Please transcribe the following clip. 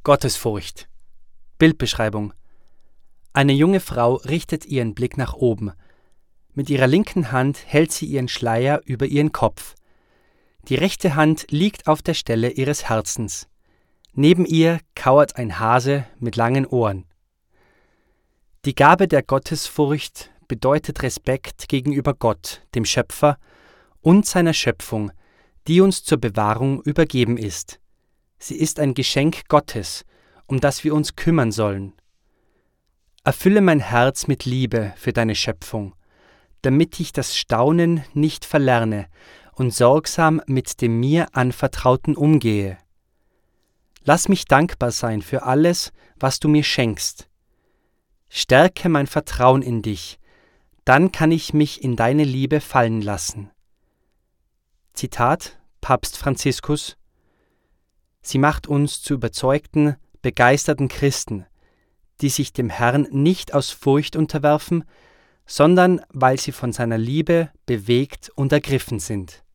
Gottesfurcht. Bildbeschreibung: Eine junge Frau richtet ihren Blick nach oben. Mit ihrer linken Hand hält sie ihren Schleier über ihren Kopf. Die rechte Hand liegt auf der Stelle ihres Herzens. Neben ihr kauert ein Hase mit langen Ohren. Die Gabe der Gottesfurcht bedeutet Respekt gegenüber Gott, dem Schöpfer, und seiner Schöpfung, die uns zur Bewahrung übergeben ist. Sie ist ein Geschenk Gottes, um das wir uns kümmern sollen. Erfülle mein Herz mit Liebe für deine Schöpfung, damit ich das Staunen nicht verlerne und sorgsam mit dem mir Anvertrauten umgehe. Lass mich dankbar sein für alles, was du mir schenkst. Stärke mein Vertrauen in dich, dann kann ich mich in deine Liebe fallen lassen. Zitat Papst Franziskus: Sie macht uns zu überzeugten, begeisterten Christen, die sich dem Herrn nicht aus Furcht unterwerfen, sondern weil sie von seiner Liebe bewegt und ergriffen sind.